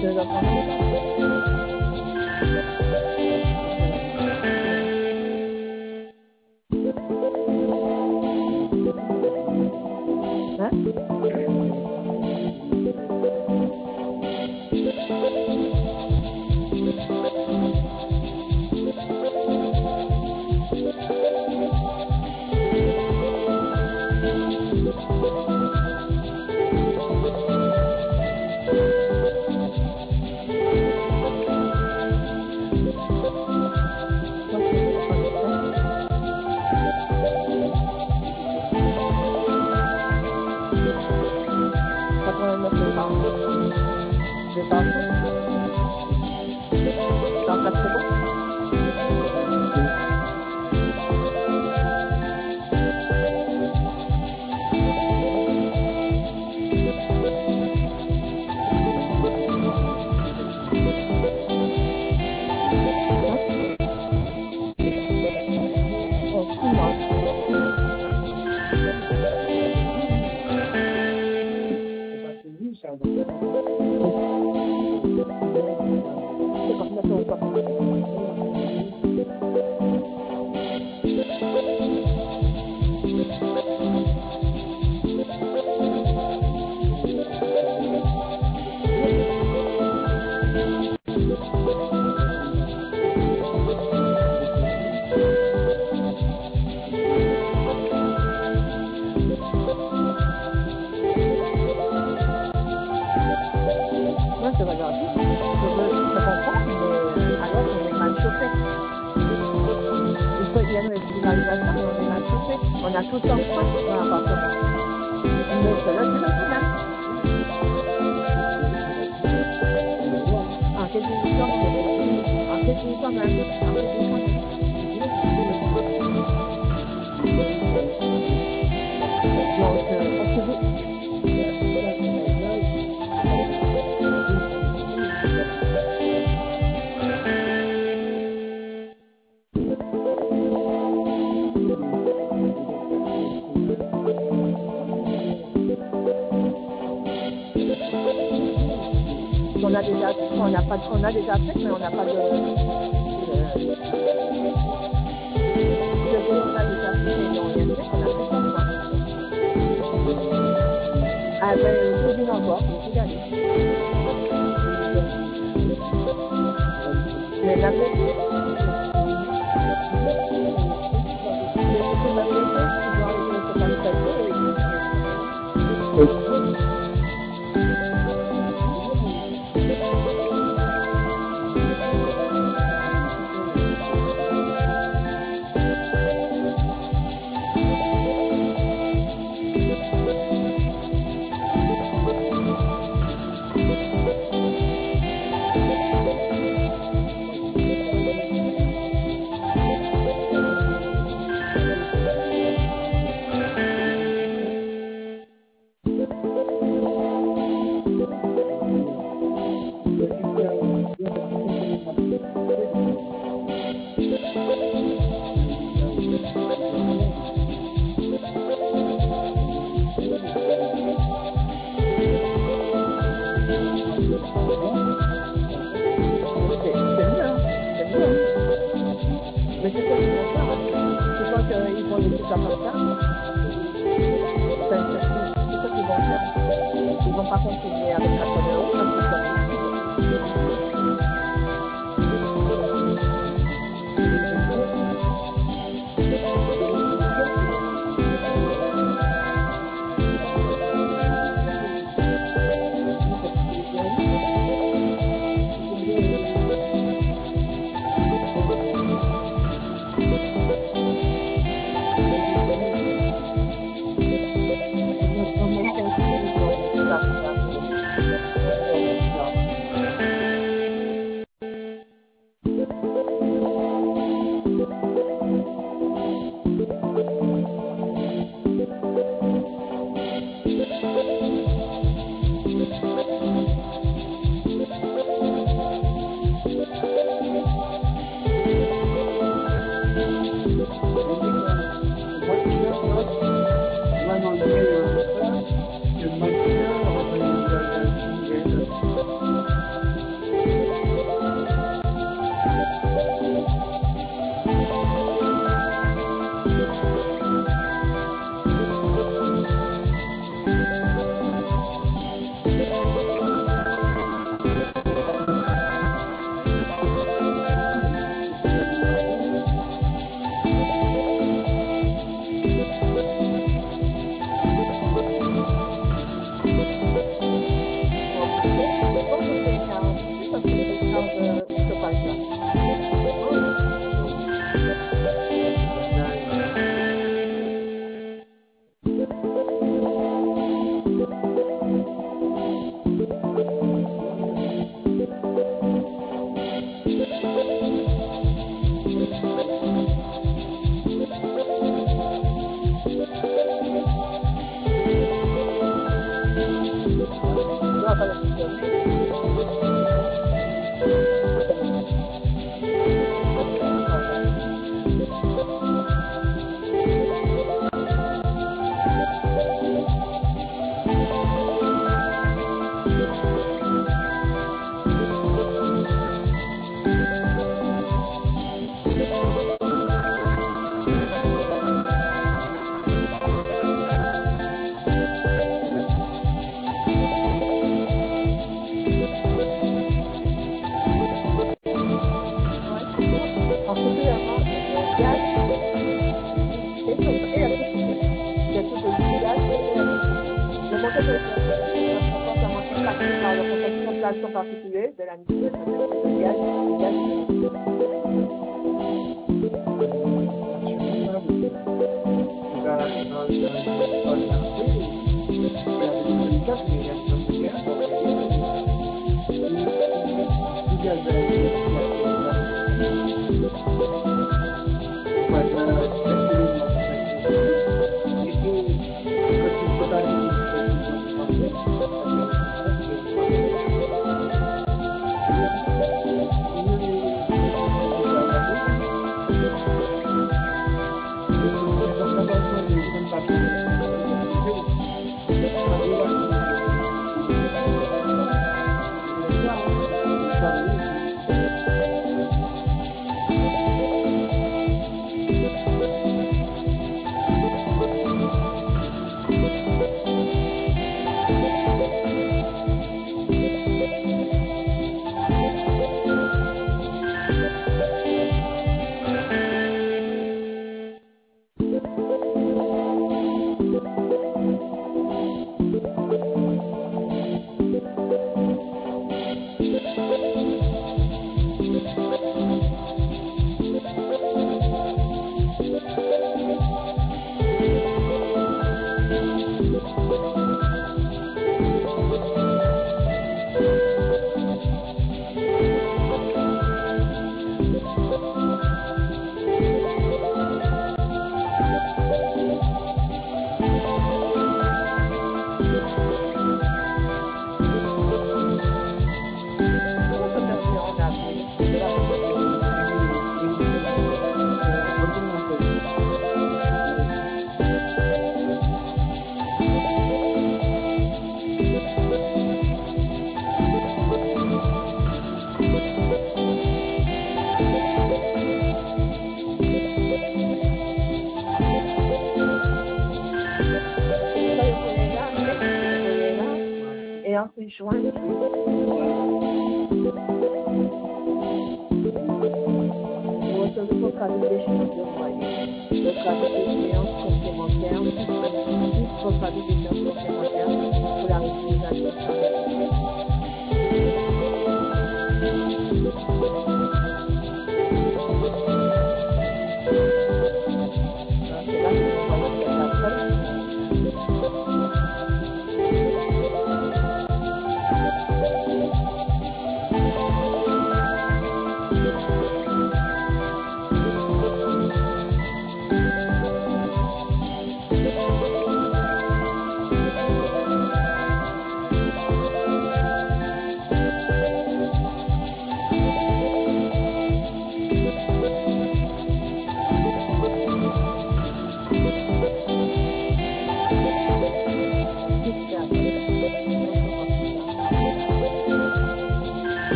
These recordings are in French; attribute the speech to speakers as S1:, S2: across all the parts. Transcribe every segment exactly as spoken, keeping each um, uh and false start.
S1: Tu veux apprendre on a tout en France dans l'appartement. Mais cela, c'est le problème. En quelque sorte, en quelque sorte, en quelque sorte. Donc, euh, on se dit. On a déjà, on n'a pas, on a déjà fait, mais on n'a pas de, de, de, on a déjà fait, mais on a fait, on a fait comme moi. Ah ben, je dis encore, je suis gagné. Mais la blessée, c'est la blessée, tu dois arriver au total. Mais c'est quoi qu'ils vont faire? C'est quoi qu'ils vont laisser ça comme ça? C'est quoi qu'ils vont faire? Ils vont pas continuer avec la télé parce que ça. Thank you. installation particulière de la mission de fabrication de gaz, de gaz et ensuite joindre. Nous recevons votre avis d'échéance de loyer. Votre avis d'échéance complémentaire, plus votre avis d'échéance complémentaire pour la réutilisation de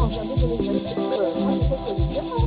S1: en janvier deux mille vingt-six, euh, moi, je sais que c'est différent.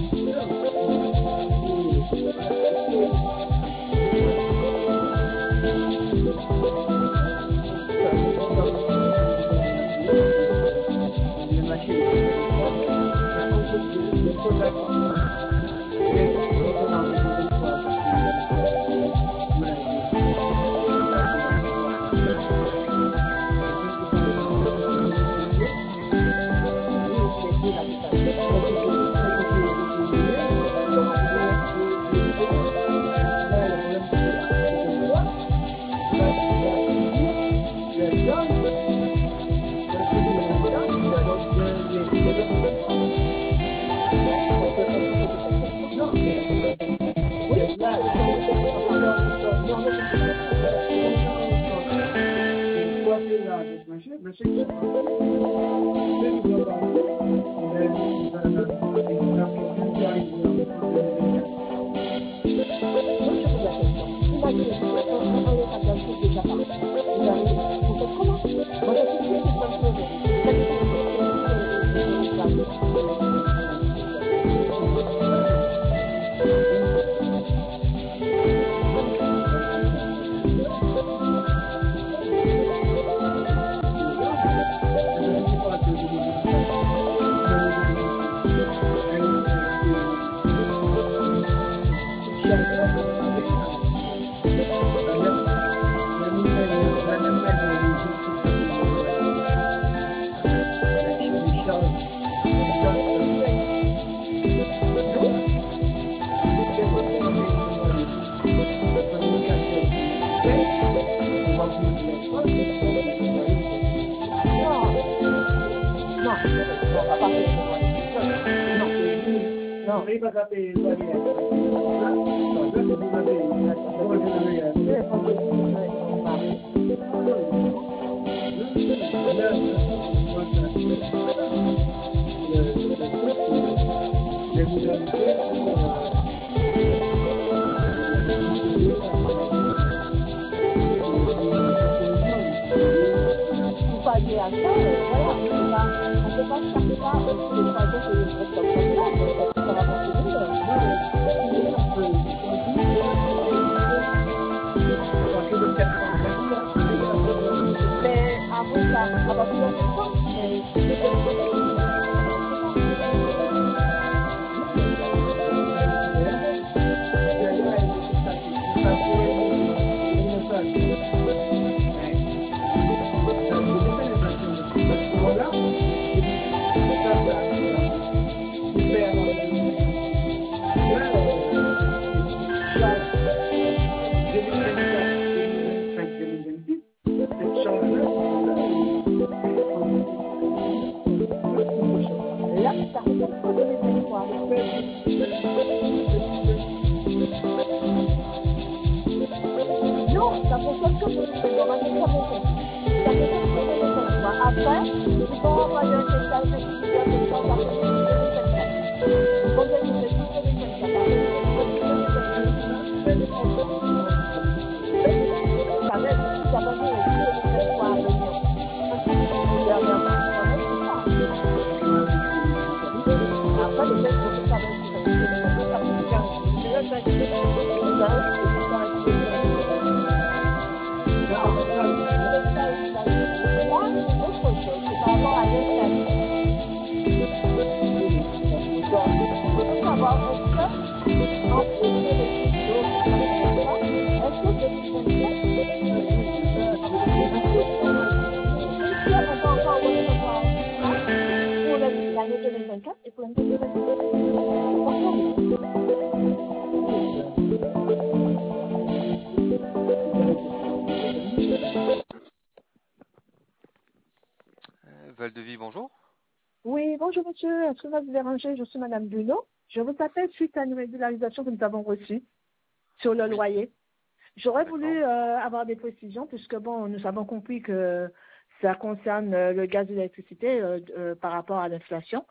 S2: Val-de-Vie, bonjour.
S1: Oui, bonjour monsieur, est-ce que va vous déranger? Je suis madame Bruno. Je vous appelle suite à une régularisation que nous avons reçue sur le loyer. J'aurais voulu euh, avoir des précisions puisque bon, nous avons compris que ça concerne euh, le gaz et l'électricité euh, euh, par rapport à l'inflation.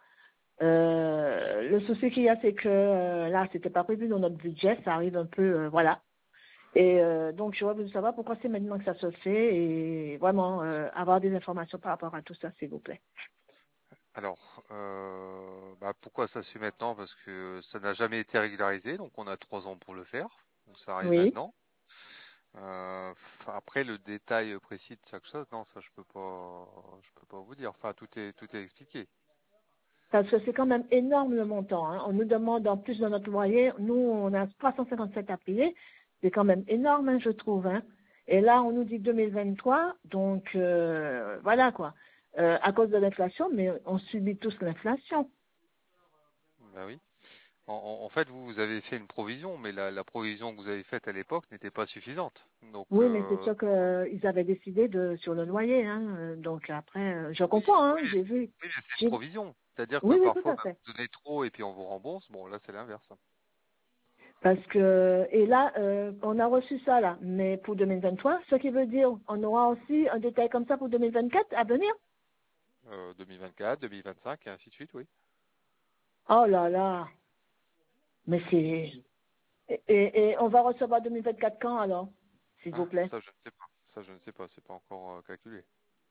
S1: Euh, le souci qu'il y a, c'est que euh, là, c'était pas prévu dans notre budget, ça arrive un peu, euh, voilà. Et euh, donc, j'aurais voulu savoir pourquoi c'est maintenant que ça se fait et vraiment euh, avoir des informations par rapport à tout ça, s'il vous plaît.
S2: Alors, euh, bah, pourquoi ça se fait maintenant? Parce que ça n'a jamais été régularisé, donc on a trois ans pour le faire. Donc ça arrive
S1: Oui.
S2: maintenant. Euh, f- après, le détail précis de chaque chose, non, ça je peux pas, je peux pas vous dire. Enfin, tout est, tout est expliqué.
S1: Parce que c'est quand même énorme le montant. Hein. On nous demande en plus de notre loyer, nous on a trois cent cinquante-sept à payer. C'est quand même énorme, hein, je trouve. Hein. Et là, on nous dit deux mille vingt-trois, donc euh, voilà quoi. Euh, à cause de l'inflation, mais on subit tous l'inflation.
S2: Bah oui. En, en- en fait, vous, vous avez fait une provision, mais la, la provision que vous avez faite à l'époque n'était pas suffisante. Donc,
S1: Oui, mais c'est
S2: euh,
S1: sûr qu'ils avaient décidé de sur le loyer. Hein. Euh, Donc après, euh, je
S2: oui,
S1: comprends.
S2: oui,
S1: Hein,
S2: mais
S1: j'ai vu.
S2: oui, mais c'est une
S1: j'ai-
S2: provision. C'est-à-dire que
S1: Oui, oui, tout
S2: parfois,
S1: à
S2: bah,
S1: fait.
S2: vous donnez trop et puis on vous rembourse. Bon, là, c'est l'inverse.
S1: Parce que, et là, euh, on a reçu ça là, mais pour deux mille vingt-trois, ce qui veut dire on aura aussi un détail comme ça pour deux mille vingt-quatre à venir.
S2: Euh, deux mille vingt-quatre, deux mille vingt-cinq et ainsi de suite, oui.
S1: Oh là là, mais c'est... Et, et, et on va recevoir deux mille vingt-quatre quand alors, s'il vous
S2: Ah,
S1: plaît?
S2: ça, je ne sais pas. Ça, je ne sais pas. C'est pas encore euh, calculé.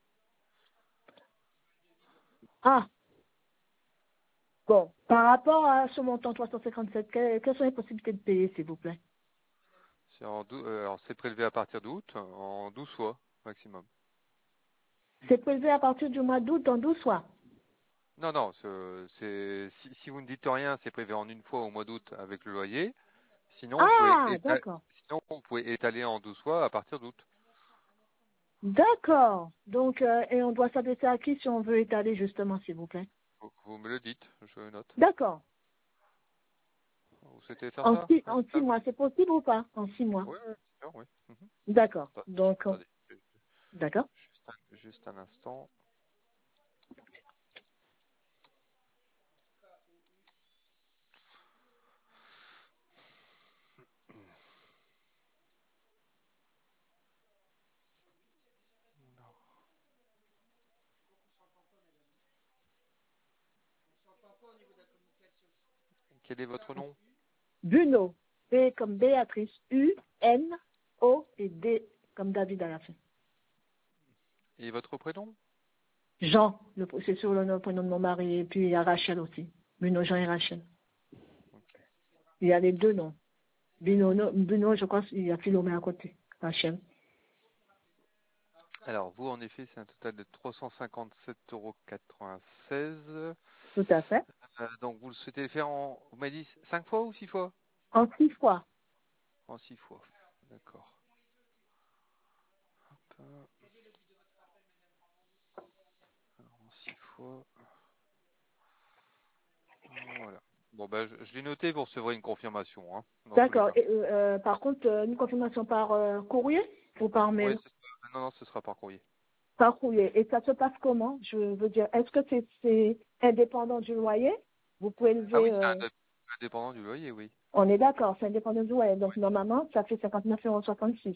S1: Ah, bon, par rapport à ce montant trois cent cinquante-sept, que- quelles sont les possibilités de payer, s'il vous plaît?
S2: C'est en dou- euh, alors, c'est prélevé à partir d'août en douze fois maximum.
S1: C'est prélevé à partir du mois d'août en douze fois.
S2: Non, non, c'est, c'est- si, si vous ne dites rien, c'est prélevé en une fois au mois d'août avec le loyer. Sinon, vous pouvez
S1: Ah,
S2: éta-
S1: d'accord.
S2: sinon, vous pouvez étaler en douze fois à partir d'août.
S1: D'accord. Donc, euh, et on doit s'adresser à qui si on veut étaler justement, s'il vous plaît?
S2: Vous, vous me le dites, je note.
S1: D'accord.
S2: Vous souhaitez faire
S1: En
S2: ça,
S1: six, en six
S2: Anita?
S1: mois, c'est possible ou pas? En six mois.
S2: Oui, oui, bien sûr, oui. Mhm.
S1: D'accord.
S2: Attends-
S1: Donc, on-
S2: Attendez, ju-
S1: d'accord.
S2: juste un, juste un instant. Quel est votre nom?
S1: Buno. B comme Béatrice. U, N, O et D comme David à la fin.
S2: Et votre prénom?
S1: Jean, le- c'est sur le nom- prénom de mon mari. Et puis il y a Rachel aussi. Buno, Jean et Rachel.
S2: Ok.
S1: Il y a les deux noms. Buno, no- Buno, je crois qu'il y a Philomé à côté. Rachel.
S2: Alors, vous, en effet, c'est un total de trois cent cinquante-sept euros quatre-vingt-seize.
S1: Tout à fait.
S2: Euh, donc, vous le souhaitez le faire en, vous m'avez dit cinq fois ou six fois?
S1: En six fois.
S2: En six fois. D'accord. Hop, euh, alors, en six fois. Voilà. Bon, ben, je, je l'ai noté, vous recevrez une confirmation, hein, dans tous les
S1: D'accord.
S2: cas.
S1: Et, euh, euh, par contre, euh, une confirmation par euh, courrier ou par
S2: Oui,
S1: mail?
S2: ce sera- non, non, ce sera par courrier.
S1: Par courrier. Et ça se passe comment? Je veux dire, est-ce que c'est c'est indépendant du loyer? Vous pouvez
S2: Ah oui,
S1: lever,
S2: c'est
S1: euh,
S2: indép- indépendant du loyer, oui.
S1: on est d'accord, c'est indépendant du loyer. Donc normalement, ça fait cinquante-neuf euros soixante-six.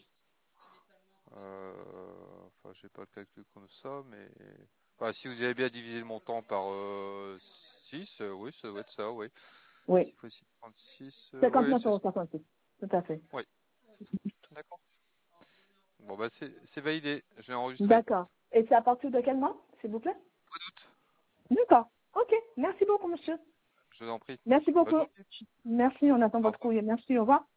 S2: Euh, enfin, j'ai pas le calcul comme ça, mais enfin, si vous avez bien divisé le montant par euh, six, euh, oui, ça doit être ça, oui.
S1: Oui,
S2: six fois six, trente-six, euh, oui,
S1: cinquante-neuf
S2: c'est
S1: euros
S2: ça.
S1: soixante-six. Tout à fait.
S2: Oui, d'accord. Bon, bah, c'est c'est validé, je l'ai enregistré.
S1: D'accord. Et c'est à partir de quel mois, s'il vous plaît?
S2: Pas doute,
S1: D'accord. Ok. Merci beaucoup, monsieur.
S2: je vous en prie.
S1: Merci
S2: Bonne
S1: beaucoup.
S2: journée.
S1: Merci, on attend
S2: Au
S1: votre
S2: revoir.
S1: courrier. Merci, au revoir.